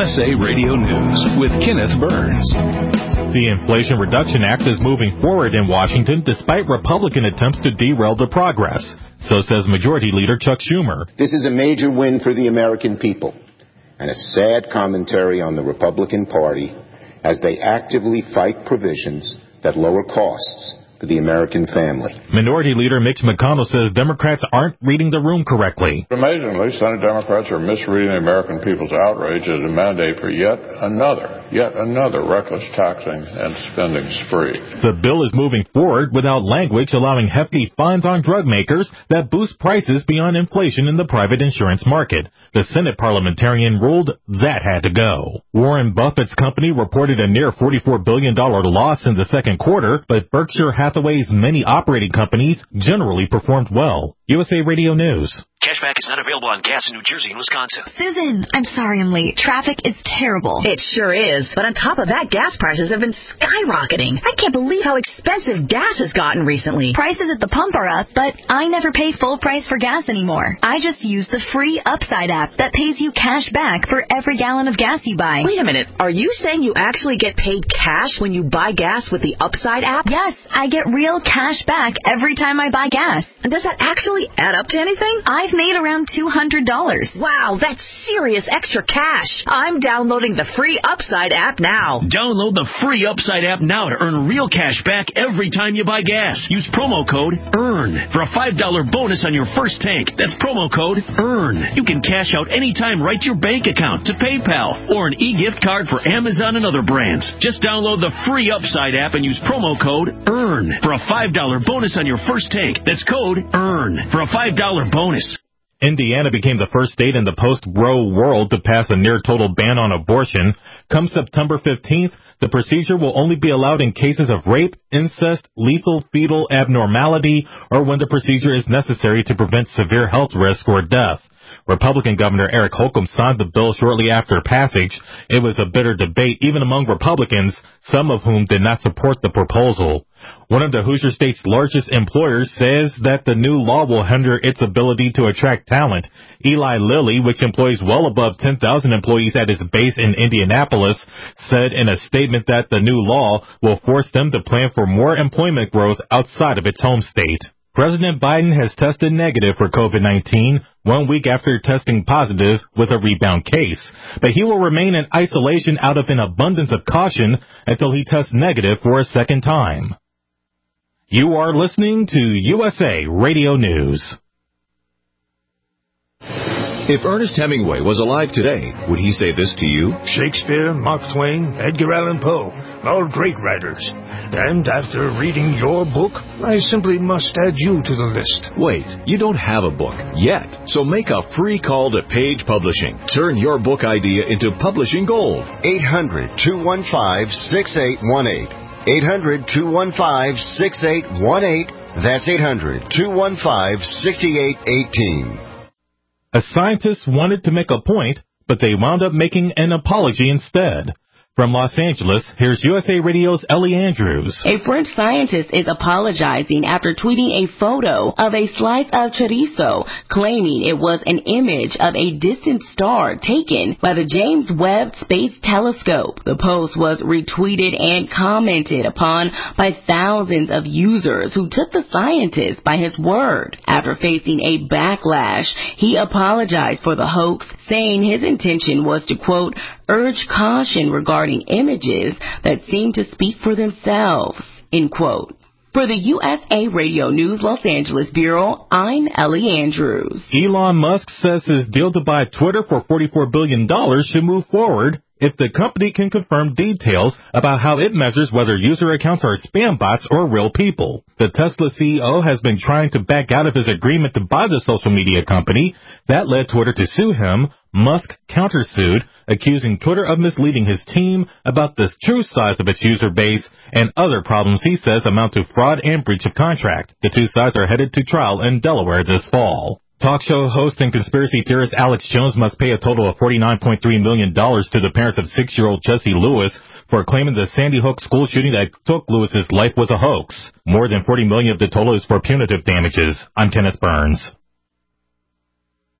USA Radio News with Kenneth Burns. The Inflation Reduction Act is moving forward in Washington despite Republican attempts to derail the progress. So says Majority Leader Chuck Schumer. This is a major win for the American people and a sad commentary on the Republican Party as they actively fight provisions that lower costs for the American family. Minority Leader Mitch McConnell says Democrats aren't reading the room correctly. Amazingly, Senate Democrats are misreading the American people's outrage as a mandate for yet another reckless taxing and spending spree. The bill is moving forward without language allowing hefty fines on drug makers that boost prices beyond inflation in the private insurance market. The Senate parliamentarian ruled that had to go. Warren Buffett's company reported a near $44 billion loss in the second quarter, but Berkshire Hathaway's many operating companies generally performed well. USA Radio News. Cashback is not available on gas in New Jersey and Wisconsin. Susan, I'm sorry I'm late. Traffic is terrible. It sure is. But on top of that, gas prices have been skyrocketing. I can't believe how expensive gas has gotten recently. Prices at the pump are up, but I never pay full price for gas anymore. I just use the free Upside app that pays you cash back for every gallon of gas you buy. Wait a minute. Are you saying you actually get paid cash when you buy gas with the Upside app? Yes, I get real cash back every time I buy gas. And does that actually add up to anything? I've made around $200. Wow, that's serious extra cash. I'm downloading the free Upside app now. Download the free Upside app now to earn real cash back every time you buy gas. Use promo code EARN for a $5 bonus on your first tank. That's promo code EARN. You can cash out anytime right to your bank account, to PayPal, or an e-gift card for Amazon and other brands. Just download the free Upside app and use promo code EARN for a $5 bonus on your first tank. That's code EARN for a $5 bonus. Indiana became the first state in the post-Roe world to pass a near-total ban on abortion. Come September 15th, the procedure will only be allowed in cases of rape, incest, lethal fetal abnormality, or when the procedure is necessary to prevent severe health risk or death. Republican Governor Eric Holcomb signed the bill shortly after passage. It was a bitter debate even among Republicans, some of whom did not support the proposal. One of the Hoosier State's largest employers says that the new law will hinder its ability to attract talent. Eli Lilly, which employs well above 10,000 employees at its base in Indianapolis, said in a statement that the new law will force them to plan for more employment growth outside of its home state. President Biden has tested negative for COVID-19 1 week after testing positive with a rebound case, but he will remain in isolation out of an abundance of caution until he tests negative for a second time. You are listening to USA Radio News. If Ernest Hemingway was alive today, would he say this to you? Shakespeare, Mark Twain, Edgar Allan Poe, all great writers. And after reading your book, I simply must add you to the list. Wait, you don't have a book yet, so make a free call to Page Publishing. Turn your book idea into publishing gold. 800-215-6818. 800-215-6818. That's 800-215-6818. A scientist wanted to make a point, but they wound up making an apology instead. From Los Angeles, here's USA Radio's Ellie Andrews. A French scientist is apologizing after tweeting a photo of a slice of chorizo, claiming it was an image of a distant star taken by the James Webb Space Telescope. The post was retweeted and commented upon by thousands of users who took the scientist by his word. After facing a backlash, he apologized for the hoax, saying his intention was to, quote, urge caution regarding images that seem to speak for themselves, end quote. For the USA Radio News Los Angeles Bureau, I'm Ellie Andrews. Elon Musk says his deal to buy Twitter for $44 billion should move forward if the company can confirm details about how it measures whether user accounts are spam bots or real people. The Tesla CEO has been trying to back out of his agreement to buy the social media company. That led Twitter to sue him. Musk countersued, accusing Twitter of misleading his team about the true size of its user base and other problems he says amount to fraud and breach of contract. The two sides are headed to trial in Delaware this fall. Talk show host and conspiracy theorist Alex Jones must pay a total of $49.3 million to the parents of 6-year-old Jesse Lewis for claiming the Sandy Hook school shooting that took Lewis's life was a hoax. More than $40 million of the total is for punitive damages. I'm Kenneth Burns.